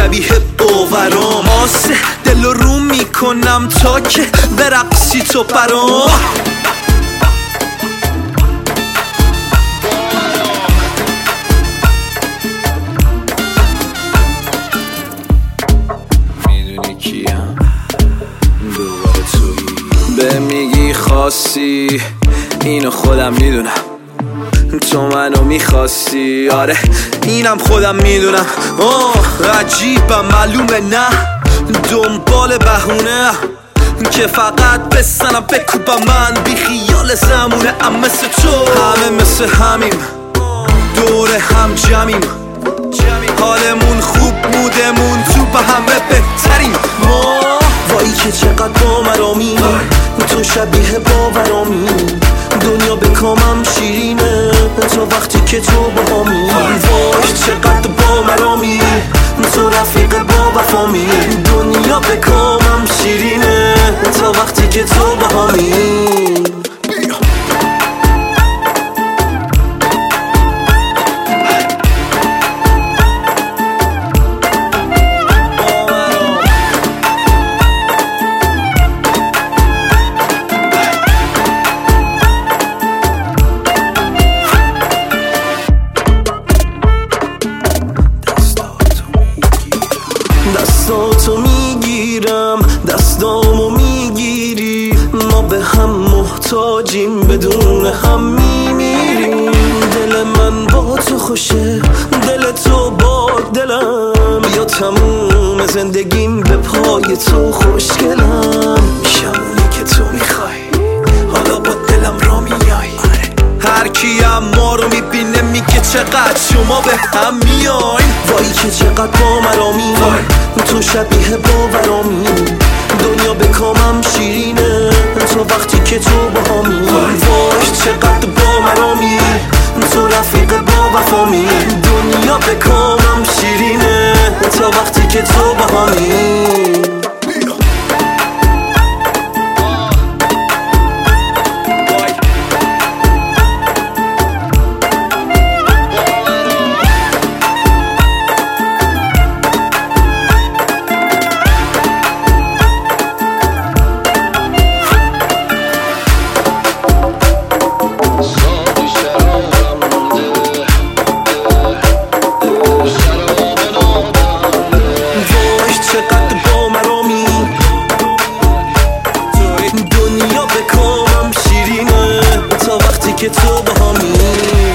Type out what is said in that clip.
شبیه باورام. آسه دل رو میکنم تا که برقصی تو برام. میدونی کیم دوباره تویی، به میگی خاصی اینو خودم میدونم، تو منو میخواستی. آره اینم خودم میدونم. عجیبم معلومه نه دنبال بهونه که فقط بسنم بکوبم من بی خیال زمونه. ام مثل تو همه مثل همیم، دور هم جمعیم، حالمون خوب مودمون تو به همه بهتریم. وای که چقدر باورامی، تو شبیه باورامی، دنیا به کامم شیرینه تا وقتی که تو باهامی. وای چقدر باورامی، تو رفیق با وفامی، دنیا به کامم شیرینه تا وقتی که تو باهامی. دستاتو میگیرم دستامو میگیری، ما به هم محتاجیم بدون هم میمیریم. دل من با تو خوشه، دل تو با دلم، یا تموم زندگیم به پای تو خوشگلم. شمونی که تو میخوای حالا با دلم را میای. هر کیم ما رو میبینه میگه چقدر شما به هم میاین. وای که چقدر باورامی، تو شبیه باورامی، دنیا به کامم شیرینه تا وقتی که تو باهامی. وای چقدر باورامی، تو رفیق با وفامی، دنیا به کامم شیرینه تا وقتی که تو باهامی. چقدر باورامی، دنیا به کامم شیرینه تا وقتی که تو باهامی.